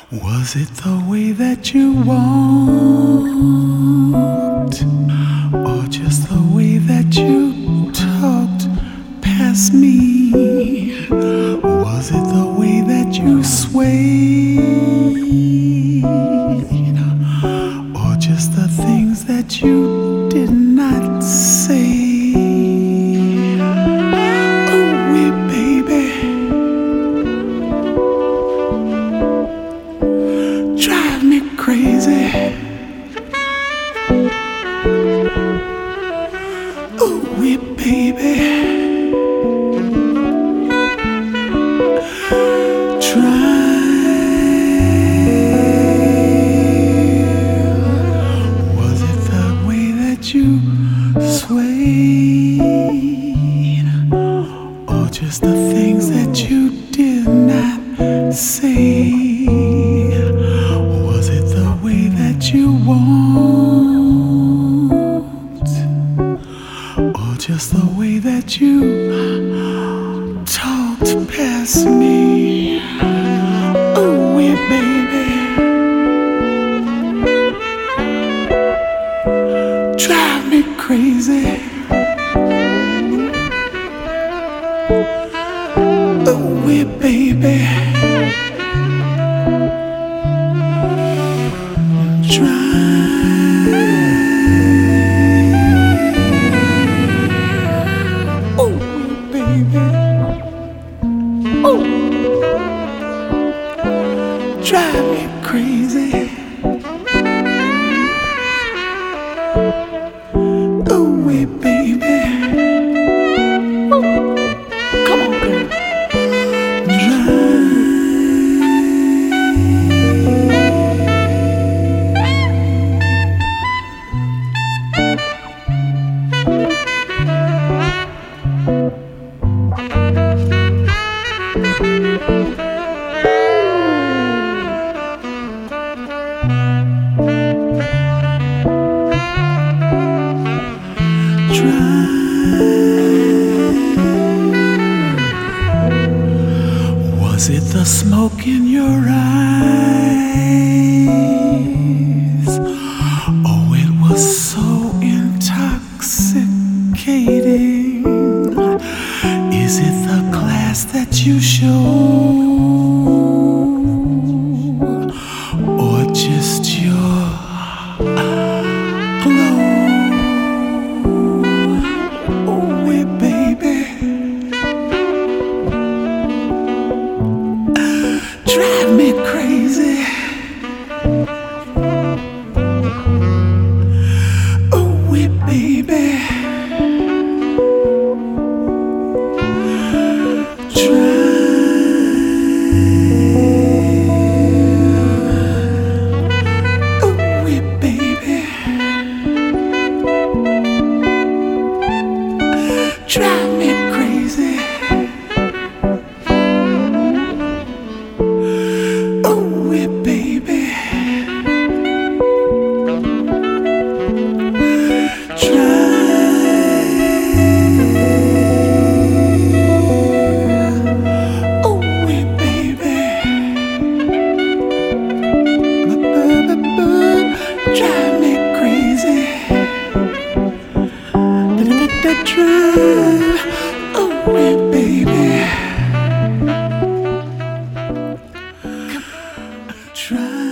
Was it the way that you walked, or just the way that you talked past me? Was it the way that you swayed, or just the things that you did not say? Crazy. Ooh, wee baby. Was it the way that you swayed, or just the things that you did not say? You want, or just the way that you talked past me? Ooh, yeah, baby, drive me crazy. Ooh, yeah, baby. Drive me crazy. Oh, wait, baby. Come on, girl. Was it the smoke in your eyes? Oh, it was so intoxicating. Is it the class that you show, or just your glow? Oh, yeah, baby. Drive me crazy. Oh, yeah, baby. Drive me crazy. Oh, yeah, baby. Oh, yeah, baby. Drive me crazy. Drive. Oh, yeah, baby. Come on. Try.